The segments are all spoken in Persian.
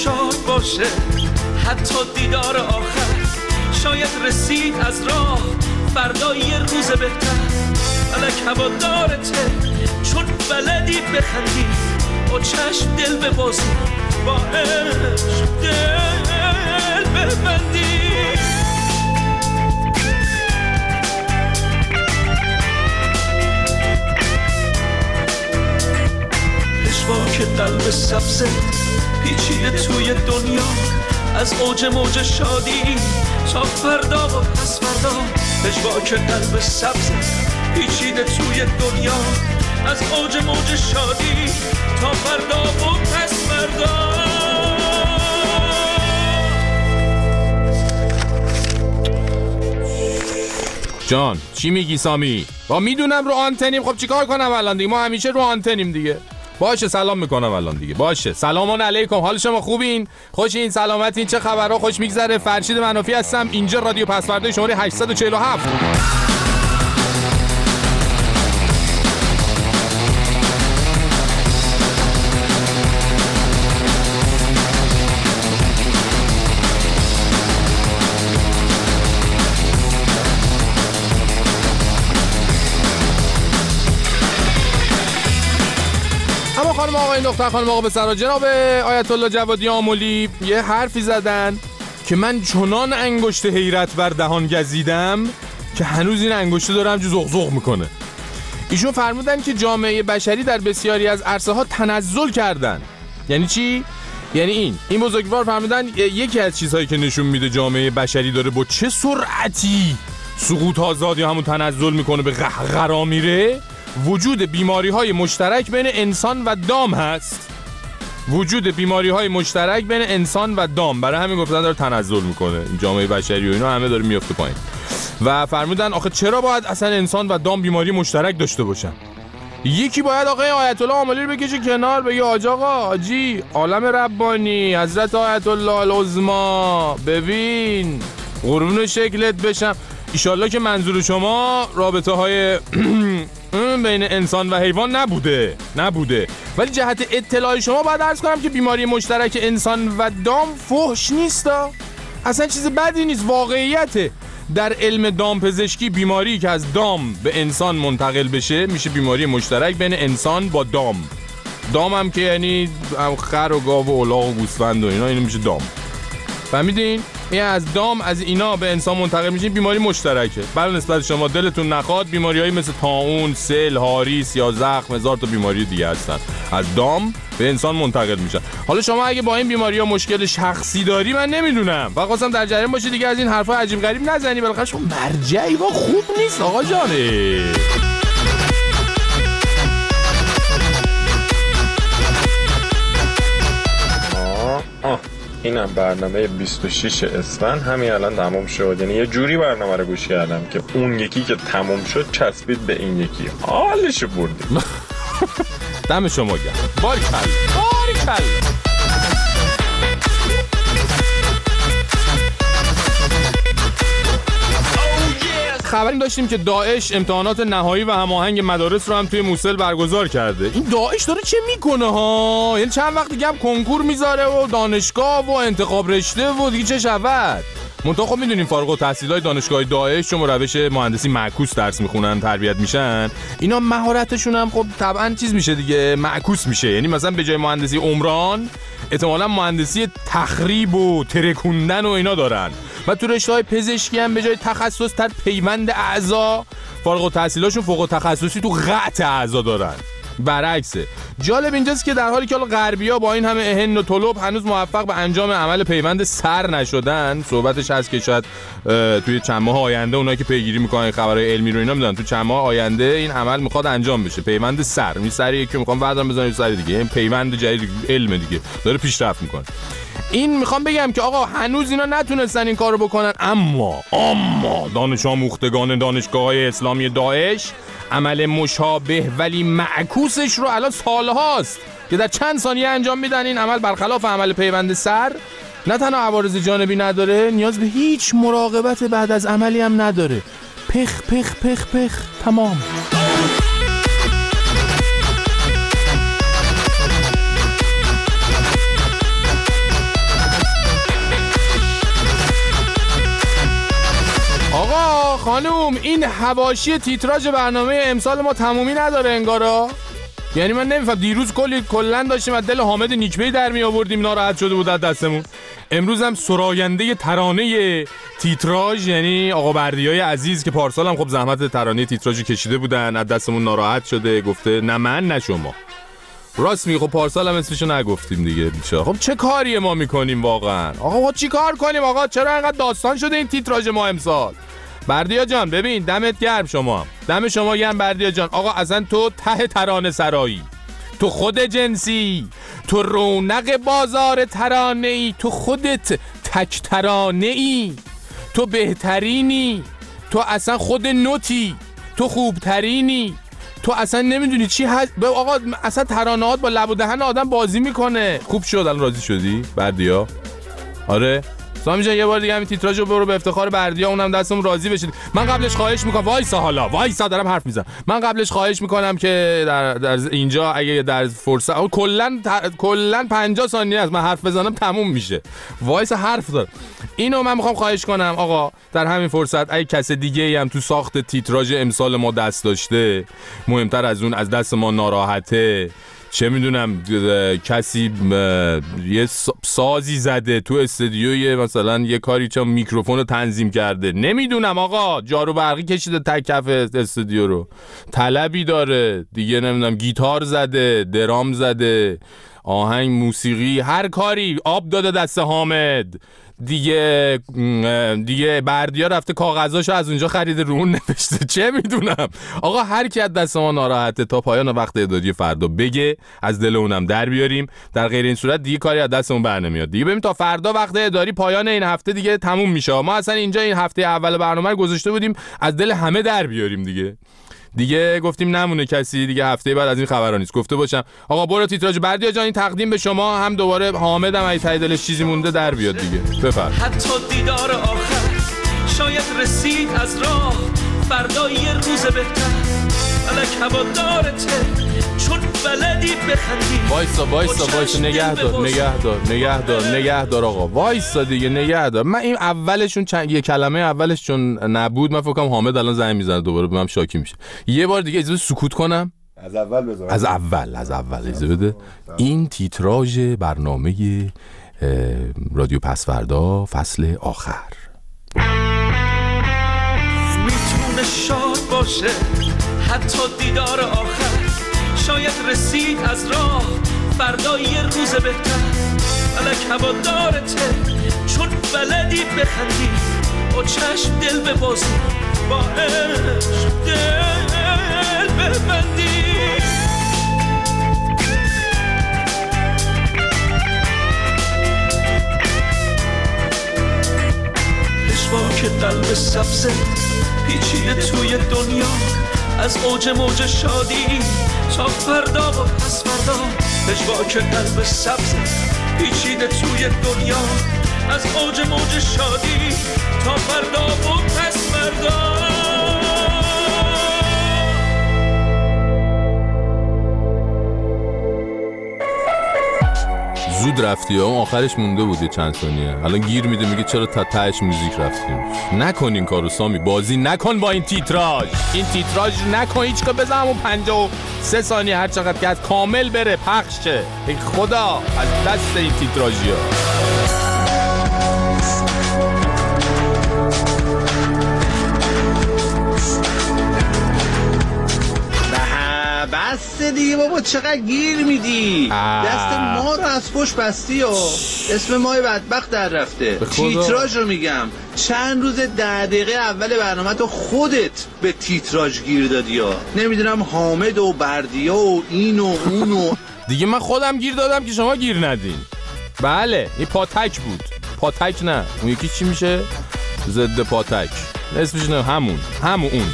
شاد باشه، حتی دیدار آخر شاید رسید از راه، فردا یه روز بهتر. فلک هوادارته چون بلدی بخندی، با چشم دل ببازی، با عشق دل ببندی. پشواک قلب سبزه پیچیده توی دنیا، از اوج موج شادی تا فردا و پس فردا. پشواک قلب سبزه پیچیده توی دنیا، از اوج موج شادی تا فردا و پس فردا. جان چی میگی سامی؟ با میدونم رو آنتنیم، خب چیکار کنم الان دیگه؟ ما همیشه رو آنتنیم دیگه. باشه سلام میکنم الان دیگه. باشه سلام علیکم، حال شما خوبین؟ خوشین؟ سلامتین؟ چه خبرها؟ خوش میگذره؟ فرشید منافی هستم، اینجا رادیو پسورده شماره 847. خانم آقای دختر خانم آقا پسرا، جناب آیت الله جوادی آملی یه حرفی زدن که من چنان انگشت حیرت بر دهان گزیدم که هنوز این انگشت دارم جو زغزغ میکنه. ایشون فرمودن که جامعه بشری در بسیاری از عرصه ها تنزل کردن. یعنی چی؟ یعنی این بزرگوار فرمودن یکی از چیزهایی که نشون میده جامعه بشری داره با چه سرعتی سقوط آزاد یا همون تنزل میکنه، به قهقرا میره، وجود بیماری‌های مشترک بین انسان و دام هست. وجود بیماری‌های مشترک بین انسان و دام، برای همین گفتن داره تنزل میکنه این جامعه بشری و اینا همه داره میفته پایین. و فرمودن آخه چرا باید اصلا انسان و دام بیماری مشترک داشته باشن؟ یکی باید آقای آیت الله آملی رو بکشه کنار، بگه آقا حاجی عالم ربانی حضرت آیت الله العظما، ببین قربون شکلت بشم. ایشالله که منظور شما رابطه های بین انسان و حیوان نبوده، ولی جهت اطلاع شما باید عرض کنم که بیماری مشترک انسان و دام فحش نیست، اصلا چیز بدی نیست، واقعیته. در علم دام پزشکی بیماری که از دام به انسان منتقل بشه میشه بیماری مشترک بین انسان با دام. دام هم که یعنی خر و گاو و الاغ و گوسفند و اینا، اینو میشه دام. فهمیدین؟ این از دام از اینا به انسان منتقل میشه، بیماری مشترکه. برای نسبت شما دلتون نخواد، بیماریایی مثل طاعون، سل، هاریس یا زخم، هزار تا بیماری دیگه هستن، از دام به انسان منتقل میشن. حالا شما اگه با این بیماری‌ها مشکل شخصی داری من نمیدونم، فقط خواستم در جریان باشی دیگه، از این حرفا عجیب غریب نزنی، بالاخره شما مرجعی و خوب نیست آقا جانه. اینم برنامه 26 اسفند همین الان تموم شد. یعنی یه جوری برنامه رو گوش کردم که اون یکی که تموم شد چسبید به این یکی، حالشو بردیم. دم شما گرم. باریکلا. خبری داشتیم که داعش امتحانات نهایی و هماهنگ مدارس رو هم توی موصل برگزار کرده. این داعش داره چه میکنه ها؟ یعنی چند وقت دیگه هم کنکور میذاره و دانشگاه و انتخاب رشته و دیگه چه شود؟ منتها خب میدونیم فارغ التحصیلای دانشگاه داعش چون روش مهندسی معکوس درس میخونن، تربیت میشن، اینا مهارتشون هم خب طبعا چیز میشه دیگه، معکوس میشه. یعنی مثلا به جای مهندسی عمران احتمالاً مهندسی تخریب و ترکوندن و اینا دارن. و تو رشته‌های پزشکی هم به جای تخصص تر پیوند اعضا، فارغ التحصیلاشون فوق التخصصی تو قطع اعضا دارن. برعکسه. جالب اینجاست که در حالی که غربی‌ها با این همه اهن و طلب هنوز موفق به انجام عمل پیوند سر نشدن، صحبتش هست که شاید توی چند ماه آینده اونایی که پیگیری میکنن خبرهای علمی رو اینا میدونن تو چند ماه آینده این عمل میخواد انجام بشه، پیوند سر. می سر یکی میخوام بعدم بزنم سر دیگه، این پیوند جدید علم دیگه داره پیشرفت میکنه. این میخوام بگم که آقا هنوز اینا نتونستن این کارو بکنن، اما دانش آموختگان دانشگاه‌های اسلامی داعش عمل مشابه ولی معکوسش رو الان سالهاست که در چند ثانیه انجام میدن. این عمل برخلاف عمل پیوند سر نه تنها عوارض جانبی نداره، نیاز به هیچ مراقبت بعد از عملی هم نداره. پخ پخ پخ پخ تمام. خانوم این حواشی تیتراژ برنامه امسال ما تمومی نداره انگارا. یعنی من نمیفهم دیروز کلا داشتیم از دل حامد نیکبی در می آوردیم، ناراحت شده بود از دستمون. امروز هم سراینده ترانه تیتراژ یعنی آقا بردیای عزیز که پارسال هم خب زحمت ترانه تیتراژ کشیده بودن، از دستمون ناراحت شده، گفته نه من نه شما. راست میگه، خب پارسال هم اسمشو نگفتیم دیگه بیچاره. خب چه کاری ما میکنیم واقعا؟ آقا چی کار کنیم آقا؟ چرا انقدر داستان شده این تیتراژ ما امسال؟ بردیا جان ببین دمت گرم، شما دم شما گرم بردیا جان. آقا اصلا تو ته ترانه سرایی، تو خود جنسی، تو رونق بازار ترانه ای، تو خودت تک ترانه ای، تو بهترینی، تو اصلا خود نوتی، تو خوبترینی، تو اصلا نمیدونی چی هست. آقا اصلا ترانه‌هات با لب و دهن آدم بازی میکنه. خوب شد الان راضی شدی بردیا؟ آره سامی جان یه بار دیگه همین تیتراژو برو به افتخار بردیا اونم دستمون راضی بشید. من قبلش خواهش میکنم وایسا دارم حرف میزنم. من قبلش خواهش میکنم که در اینجا اگه در فرصت کلا 50 ثانیه است من حرف بزنم تموم میشه. وایسا حرف دارم. اینو من میخوام خواهش کنم آقا در همین فرصت اگه کس دیگه‌ای هم تو ساخت تیتراژ امسال ما دست داشته، مهمتر از اون از دست ما ناراحته، چه میدونم کسی یه سازی زده تو استودیوی مثلا یه کاری چه میکروفون رو تنظیم کرده، نمیدونم آقا جارو برقی کشیده تک کف استودیو رو، طلبی داره دیگه، نمیدونم گیتار زده، درام زده، آهنگ، موسیقی، هر کاری، آب داده دست حامد دیگه بردیا رفته کاغذاشو از اونجا خریده رو اون نوشته، چه میدونم آقا. هر کی از دست ما ناراحته تا پایان وقت اعدادی فردا بگه از دل اونم در بیاریم، در غیر این صورت دیگه کاری از دستمون بر نمیاد دیگه. ببین تا فردا وقت اعدادی پایان این هفته دیگه تموم میشه. ما اصلا اینجا این هفته اول برنامه رو گذاشته بودیم از دل همه در بیاریم دیگه گفتیم نمونه کسی دیگه هفته بعد از این خبرا نیست. گفته باشم آقا برو تیتراژ بردیا جان این تقدیم به شما، هم دوباره حامد هم ای ته دلش چیزی مونده در بیاد دیگه. بفرم. حتی دیدار آخر شاید رسید از راه، فردا یه روز بهتر الک هوادارته چون بلدی بخندی. وایسا نگهدار آقا، وایسا دیگه نگهدار. من این اولشون یه کلمه اولش چون نبود من فکر کنم حامد الان زنگ میزنه دوباره به من شاکی میشه. یه بار دیگه اجازه سکوت کنم. از اول بذار. از اول اجازه بده. این تیتراژ برنامه رادیو پسوردا فصل آخر. میتونه شاد باشه حتی دیدار آخر، شاید رسید از راه فردا یه روز بهتر الک هوادارته چون بلدی بخندی، با چشم دل ببازی، با عشق دل ببندی. پشواک قلب سبزه پیچیده توی دنیا، از اوج موج شادی تا فردا و پس فردا. پشواک قلب سبزه پیچیده توی دنیا، از اوج موج شادی تا فردا و پس فردا. زود رفتی ها، آخرش مونده بود یه چند ثانیه، الان گیر میده میگه چرا تا تهش موزیک رفتیم. نکن این کارو سامی، بازی نکن با این تیتراژ نکن هیچ کار. بزن همون 53 ثانیه هر چقدر که از کامل بره پخش شه. ای خدا از دست این تیتراژی ها. بس دیگه بابا چقدر گیر میدی. دست ما رو از پشت بستی و اسم ما بدبخت در رفته. تیتراژ رو میگم چند روز 10 دقیقه اول برنامه تو خودت به تیتراژ گیر دادی ها. نمیدونم حامد و بردیا و این و اون و دیگه من خودم گیر دادم که شما گیر ندین. بله این پاتک بود. پاتک نه اون یکی چی میشه؟ ضد پاتک اسمش نه همون اون.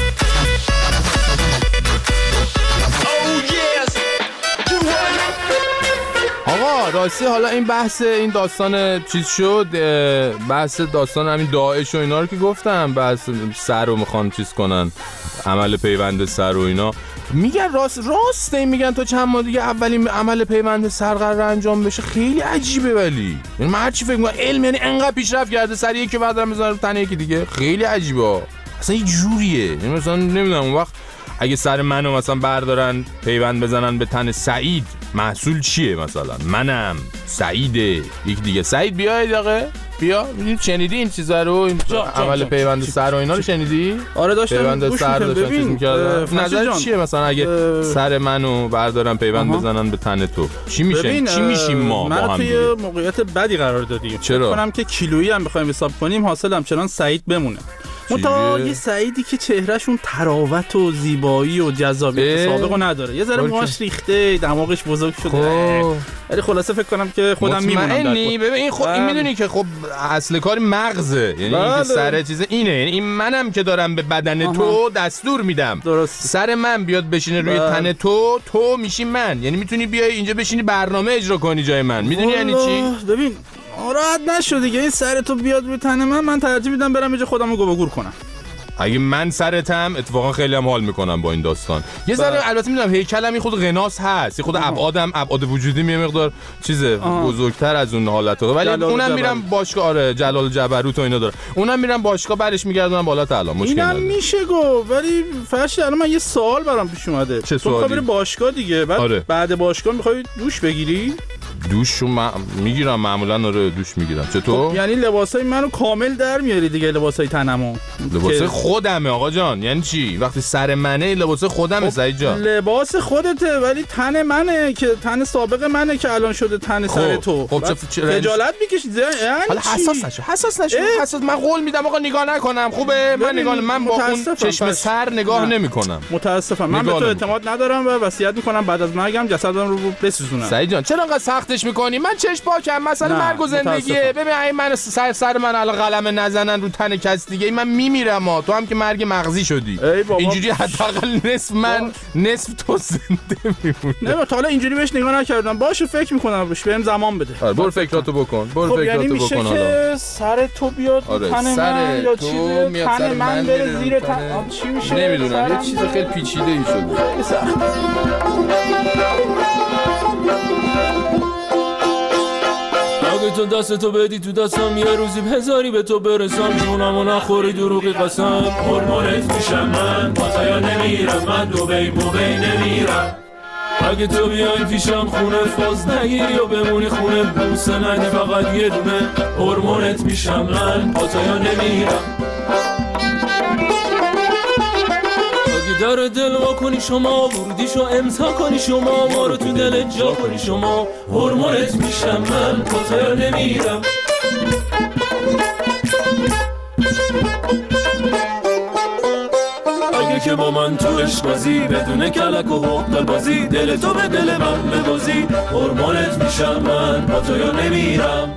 آقا راستی حالا این بحث این داستان چیز شد، بحث داستان همین داعش و اینا رو که گفتم، بحث سر رو میخوان چیز کنن، عمل پیوند سر و اینا میگن راست این میگن تا چند ماه دیگه اولین عمل پیوند سر قرار انجام بشه. خیلی عجیبه ولی یعنی من هر چی فکر میکنم علم یعنی انقدر پیشرفت کرده سر یکی بعد میذاره تن یکی دیگه. خیلی عجیبه اصلا یه جوریه. مثلا نمیدونم اون وقت اگه سر منو مثلا بردارن پیوند بزنن به تن سعید، محصول چیه؟ مثلا منم سعیده، یک دیگه سعید بیاید آقا بیا. شنیدی این چیزا رو؟ این عمل پیوند سر و اینا رو شنیدی؟ آره داشتم پیوند سر داشتن چیز می‌کردن. نظر چیه مثلا اگه سر منو بردارن پیوند بزنن به تن تو چی میشه؟ چی میشیم ما با هم؟ من توی موقعیت بدی قرار دادیم. چرا؟ فکر کنم که کیلویی هم بخوایم حساب کنیم حاصل همچنان سعید بمونه. متا یه سعیدی که چهرهشون تراوت و زیبایی و جذابیت سابقو نداره، یه ذره موهاش ریخته، دماغش بزرگ شده، ولی خلاصه فکر کنم که خودم میمونم در ببین این میدونی که خب اصل کار مغزه، یعنی این سر چیز اینه، یعنی این منم که دارم به بدن تو دستور میدم. درست. سر من بیاد بشینه روی تن تو میشی من، یعنی میتونی بیای اینجا بشینی برنامه اجرا کنی جای من. میدونی یعنی چی؟ ببین راحت نشو دیگه، این سر تو بیاد روی تن من ترجیح میدم برم اینجا خودمو گور کنم. اگه من سرتم اتفاقا خیلی هم حال میکنم با این داستان. یه ذره البته میدونم هیکلم این خود قناس هست، خود ابعاد وجودی یه مقدار چیزه بزرگتر از اون حالته، ولی اونم میرم باشگاه. آره جلال جبروت و اینا داره، اونم میرم باشگاه برش میگردونم بالا تعالی، مشکل نداره. اینم میشه گفت، ولی فرشت الان من یه سوال برام پیش اومده. چه سوالی؟ تو بری باشگاه دیگه، بعد باشگاه میخوای دوش بگیری؟ دوشو میگیرم معمولا. آره دوش میگیرم. چطور؟ یعنی لباسای منو کامل در میاری دیگه، لباسای تنمو. لباسای خودمه آقا جان. یعنی چی؟ وقتی سر منه لباس خودمه سعید جان. لباس خودته ولی تن منه که تن سابق منه که الان شده تن سر تو. خب خجالت میکشی. حالا حساس نشو. من قول میدم آقا نگاه نکنم. خوبه؟ من با اون چشم سر نگاه نمیکنم. متاسفم. من به تو اعتماد ندارم و وصیت میکنم بعد از مرگم جسدم رو بسوزونم. سعید جان چرا انقدر سختش میکنی؟ من چشم پاکم، مثلا مرگ و زندگیه. ببین این من سر من الان قلم نزنن رو تن کس دیگه من میمیرم. تو هم که مرگ مغزی شدی. اینجوری حداقل نصف من نصف تو زنده میمونه. نه تا حالا اینجوری بهش نگاه نکردم. باشه فکر میکنم بهم زمان بده. برو فکراتو بکن. یعنی میشه که سر تو بیاد تن من یا چیزی تن من بره زیر تن. چی میشه؟ نمیدونم. یه چیز خیلی پیچیده ای شده. اگه تو دستتو بدی تو دستم یه روزی هزاری به تو برسم، جونمو نخوری دروغی قسم. هورمونت میشم من با تا یا نمیرم، من دوبی نمیرم. اگه تو بیای پیشم خونه فاز نگیری و بمونی خونه بوسه ندی فقط یه دونه، هورمونت میشم من با تا یا نمیرم. در دل وا کنی شما، ورودیشو امضا کنی شما، ما رو تو دل جا کنی شما، هورمونت میشم من با تو نمیرم. اگه که با من تو عشق بازی بدون کلک و حقل بازی، دل تو به دل من ببازی، هورمونت میشم من با تو نمیرم.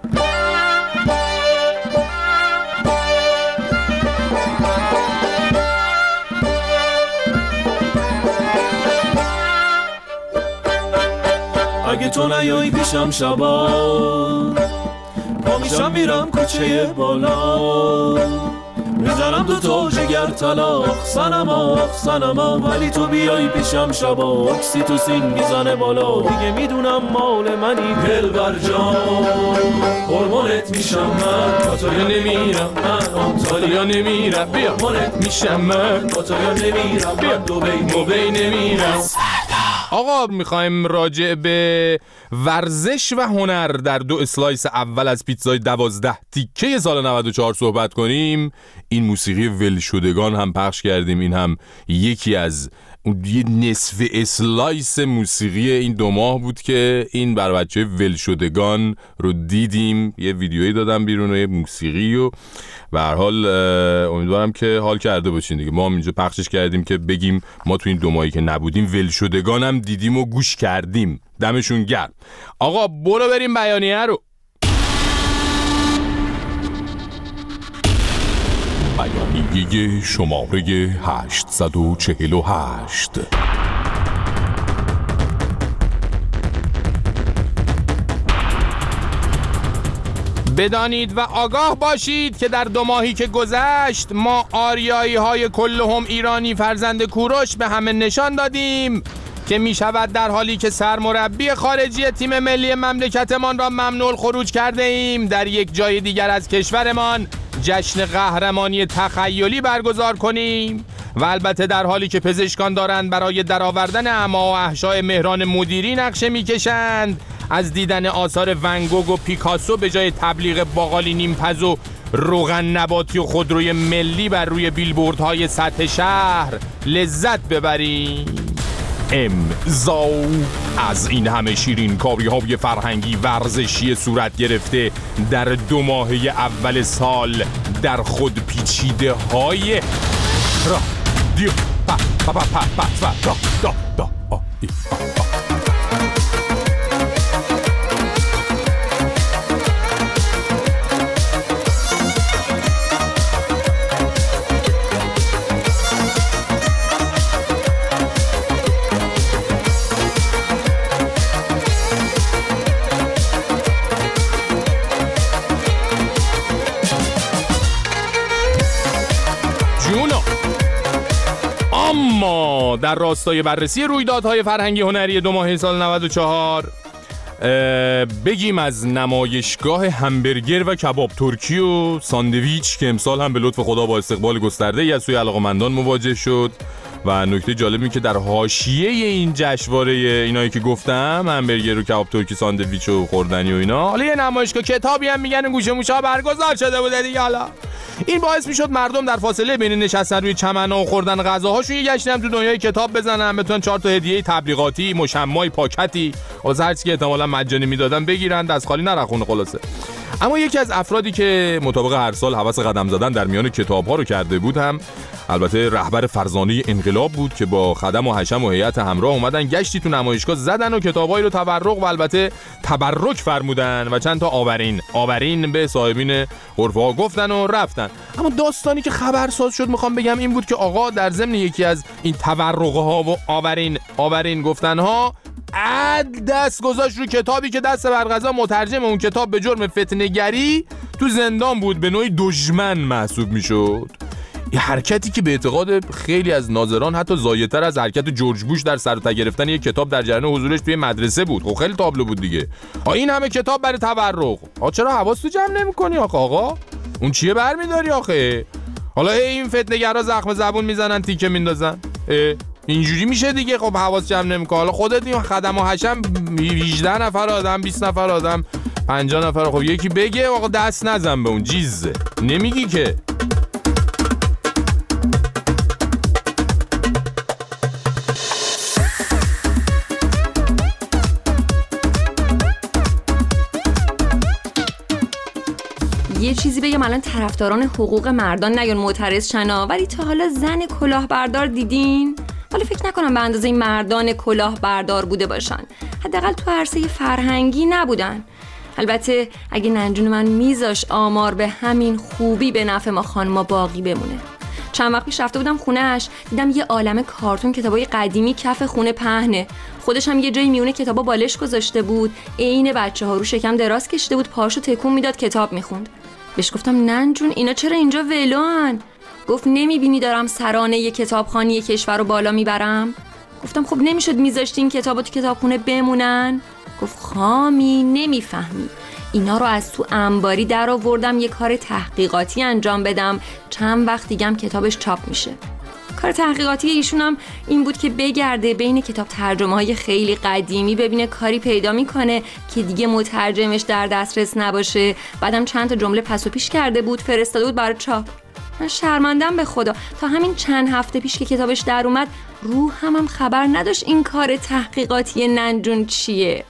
اگه تو نیایی پیشم شبا، پا میشم میرم کوچه بالا، میزنم دو تا جگر طلا، اخسنم ولی تو بیایی پیشم شبا، اکسیتوسین میزنه بالا، دیگه میدونم مال منی دلبر جان، هورمونت میشم من با تو یا نمیرم، من آنتالیا نمیرم، هورمونت میشم من با تو یا نمیرم، من دوبی نمیرم. آقا میخوایم راجع به ورزش و هنر در 2 اسلایس اول از پیتزای 12 تیکه سال 94 صحبت کنیم. این موسیقی ولشدگان هم پخش کردیم. این هم یکی از یه نصف اسلایس موسیقی این 2 ماه بود که این بر بچه ولشدگان رو دیدیم. یه ویدیویی دادم بیرون و یه موسیقی و به هر حال امیدوارم که حال کرده باشین دیگه. ما هم اینجا پخشش کردیم که بگیم ما تو این 2 ماهی که نبودیم ولشدگان هم دیدیم و گوش کردیم. دمشون گرم. آقا برو بریم بیانیه رو. بیانیه شماره 848. بدانید و آگاه باشید که در 2 ماهی که گذشت ما آریایی های کلهم ایرانی فرزند کوروش به همه نشان دادیم که می شود در حالی که سرمربی خارجی تیم ملی مملکتمان را ممنوع الخروج کرده ایم، در یک جای دیگر از کشورمان جشن قهرمانی تخیلی برگزار کنیم و البته در حالی که پزشکان دارند برای درآوردن اعما و احشای مهران مدیری نقشه میکشند، از دیدن آثار ونگوگ و پیکاسو به جای تبلیغ باقالی نیمپز و روغن نباتی و خودروی ملی بر روی بیلبوردهای سطح شهر لذت ببریم. امضا از این همه شیرین کاری‌های فرهنگی ورزشی صورت گرفته در 2 ماهه اول سال در خود پیچیده های رادیو اما در راستای بررسی رویدادهای فرهنگی هنری 2 ماهه سال 94 بگیم از نمایشگاه همبرگر و کباب ترکی و ساندویچ که امسال هم به لطف خدا با استقبال گسترده‌ای از سوی علاقه‌مندان مواجه شد. و نکته جالبی که در حاشیه این جشنواره اینایی که گفتم، همبرگر و کباب ترکی، ساندویچ و خوردنی و اینا، حالا یه نمایشگاه کتابی هم میگن گوشه موشا برگزار شده بوده دیگه. حالا این باعث میشد مردم در فاصله بین نشستن روی چمن‌ها و خوردن غذاهاشون یه گشتی هم تو دنیای کتاب بزنن، بتونن 4 تا هدیه تبلیغاتی، مشمعی، پاکتی از هر چیزی که احتمالاً مجانی میدادن بگیرن، دست خالی نرخونه خلاصه. اما یکی از افرادی که مطابق هر سال هوس قدم زدن در میان کتاب‌ها رو کرده بود هم البته رهبر فرزانه انقلاب بود که با خدم و حشم و هیئت همراه اومدن گشتی تو نمایشگاه زدن و کتابایی رو تبرک و البته تبرک فرمودن و چند تا آورین به صاحبین غرفه‌ها گفتن و رفتن. اما داستانی که خبرساز شد میخوام بگم این بود که آقا در ضمن یکی از این تبرک‌ها و آورین گفتن‌ها دست گذاشت رو کتابی که دست برقضا مترجم اون کتاب به جرم فتنه‌گری تو زندان بود، به نوعی دشمن محسوب میشد. یه حرکتی که به اعتقاد خیلی از ناظران حتی زایدتر از حرکت جورج بوش در سر و ته گرفتن یک کتاب در جریان حضورش توی مدرسه بود. خب خیلی تابلو بود دیگه. این همه کتاب برای تبرک. چرا حواستو جمع نمی‌کنی آقا؟ اون چیه برمی‌داری آخه؟ حالا این فتنه‌گرا زخم زبون میزنن، تیکه میندازن. اینجوری میشه دیگه. خب حواس جمع نمی‌کنه. حالا خودت این خدم و حشم 18 نفر آدم، 20 نفر آدم، 50 نفر، خب یکی بگه آقا دست نزن به اون چیزه. نمیگی که. یه چیزی بگم، الان طرفداران حقوق مردان نیان معترض شنا، ولی تا حالا زن کلاهبردار دیدین؟ ولی فکر نکنم به اندازه مردان کلاهبردار بوده باشن. حداقل تو عرصه فرهنگی نبودن. البته اگه ننجون من میذاش آمار به همین خوبی به نفع ما خانما باقی بمونه. چند وقت پیش رفته بودم خونه‌اش، دیدم یه عالمه کارتون کتابای قدیمی کف خونه پهنه. خودش هم یه جایی میونه کتابا بالش گذاشته بود، عین بچه‌ها رو شکم دراز کشیده بود، پاشو تکون میداد کتاب میخوند. بهش گفتم ننجون اینا چرا اینجا ولوان؟ گفت نمیبینی دارم سرانه یه کتابخانه کشور رو بالا میبرم؟ گفتم خب نمیشد میذاشتین کتابا تو کتابخونه بمونن؟ گفت خامی نمیفهمی، اینا رو از تو انباری در آوردم یه کار تحقیقاتی انجام بدم، چند وقت دیگه کتابش چاپ میشه. کار تحقیقاتی ایشون هم این بود که بگرده بین کتاب ترجمه‌های خیلی قدیمی ببینه کاری پیدا میکنه که دیگه مترجمش در دسترس نباشه. بعدم چند تا جمله پس و پیش کرده بود، فرستاده بود برای چاپ. من شرمندم به خدا، تا همین چند هفته پیش که کتابش در اومد روحم خبر نداشت این کار تحقیقاتی ننجون چیه.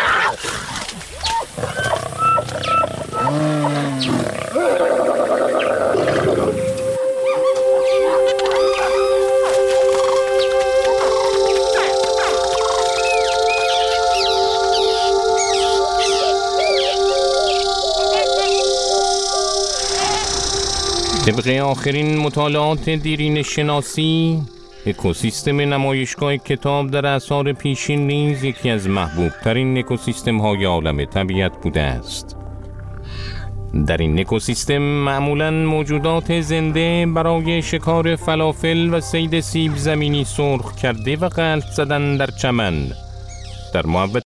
طبق آخرین مطالعات دیرین شناسی، اکوسیستم نمایشگاه کتاب در اعصار پیشین نیز یکی از محبوب ترین اکوسیستم های عالم طبیعت بوده است. در این اکوسیستم معمولاً موجودات زنده برای شکار فلافل و صید سیب زمینی سرخ کرده و قلط زدن در چمن در محبت